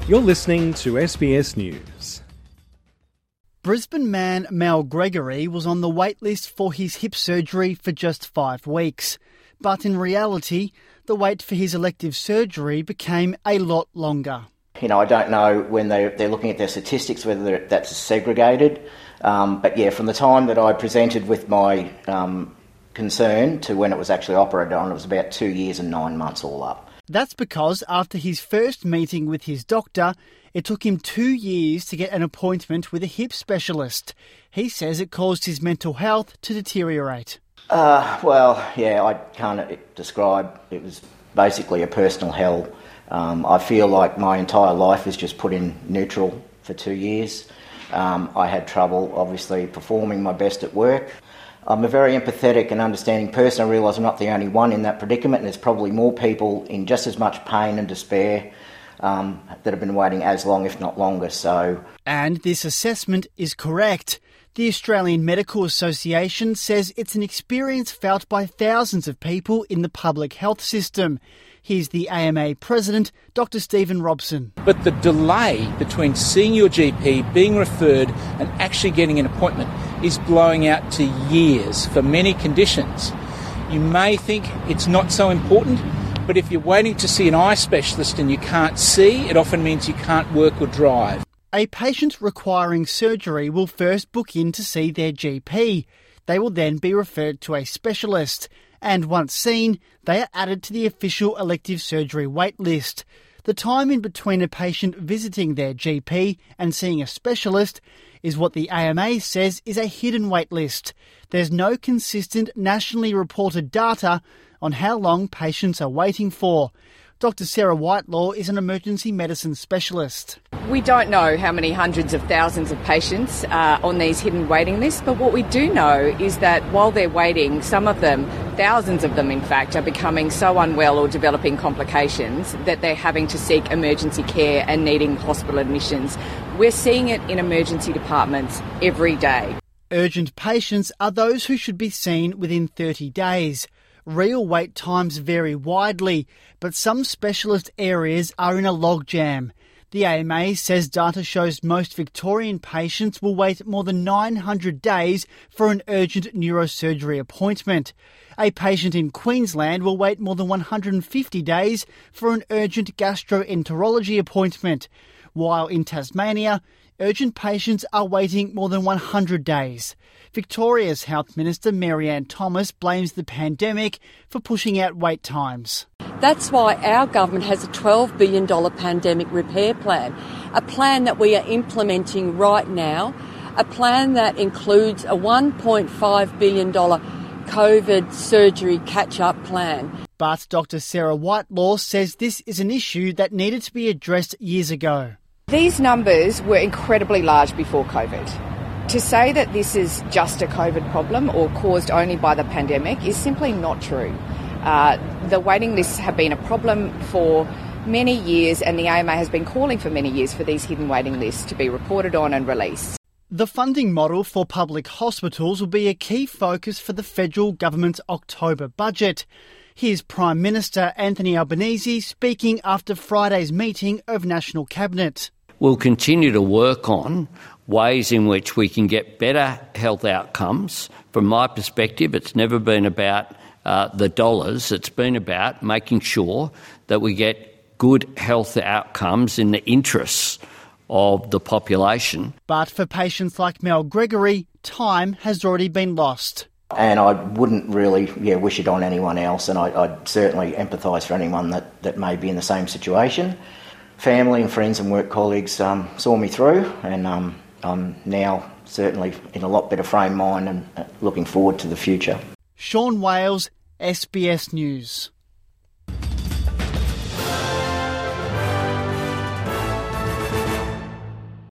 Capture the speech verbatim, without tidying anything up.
You're listening to S B S News. Brisbane man Mel Gregory was on the wait list for his hip surgery for just five weeks. But in reality, the wait for his elective surgery became a lot longer. You know, I don't know when they, they're looking at their statistics whether that's segregated. Um, but yeah, from the time that I presented with my um, concern to when it was actually operated on, it was about two years and nine months all up. That's because after his first meeting with his doctor, it took him two years to get an appointment with a hip specialist. He says it caused his mental health to deteriorate. Uh, well, yeah, I can't describe. It was basically a personal hell. Um, I feel like my entire life is just put in neutral for two years. Um, I had trouble, obviously, performing my best at work. I'm a very empathetic and understanding person. I realise I'm not the only one in that predicament, and there's probably more people in just as much pain and despair um, that have been waiting as long, if not longer. So, and this assessment is correct. The Australian Medical Association says it's an experience felt by thousands of people in the public health system. Here's the A M A President, Doctor Stephen Robson. But the delay between seeing your G P, being referred and actually getting an appointment is blowing out to years for many conditions. You may think it's not so important, but if you're waiting to see an eye specialist and you can't see, it often means you can't work or drive. A patient requiring surgery will first book in to see their G P. They will then be referred to a specialist, and once seen, they are added to the official elective surgery wait list. The time in between a patient visiting their G P and seeing a specialist is what the A M A says is a hidden wait list. There's no consistent nationally reported data on how long patients are waiting for. Doctor Sarah Whitelaw is an emergency medicine specialist. We don't know how many hundreds of thousands of patients are on these hidden waiting lists, but what we do know is that while they're waiting, some of them, thousands of them in fact, are becoming so unwell or developing complications that they're having to seek emergency care and needing hospital admissions. We're seeing it in emergency departments every day. Urgent patients are those who should be seen within thirty days. Real wait times vary widely, but some specialist areas are in a logjam. The A M A says data shows most Victorian patients will wait more than nine hundred days for an urgent neurosurgery appointment. A patient in Queensland will wait more than one hundred fifty days for an urgent gastroenterology appointment, while in Tasmania, urgent patients are waiting more than one hundred days. Victoria's Health Minister Mary-Ann Thomas blames the pandemic for pushing out wait times. That's why our government has a twelve billion dollars pandemic repair plan, a plan that we are implementing right now, a plan that includes a one point five billion dollars COVID surgery catch-up plan. But Doctor Sarah Whitelaw says this is an issue that needed to be addressed years ago. These numbers were incredibly large before COVID. To say that this is just a COVID problem or caused only by the pandemic is simply not true. Uh, the waiting lists have been a problem for many years, and the A M A has been calling for many years for these hidden waiting lists to be reported on and released. The funding model for public hospitals will be a key focus for the federal government's October budget. Here's Prime Minister Anthony Albanese speaking after Friday's meeting of National Cabinet. We'll continue to work on ways in which we can get better health outcomes. From my perspective, it's never been about uh, the dollars. It's been about making sure that we get good health outcomes in the interests of the population. But for patients like Mel Gregory, time has already been lost. And I wouldn't really yeah, wish it on anyone else, and I, I'd certainly empathise for anyone that, that may be in the same situation. Family and friends and work colleagues um, saw me through, and um, I'm now certainly in a lot better frame of mind and looking forward to the future. Sean Wales, S B S News.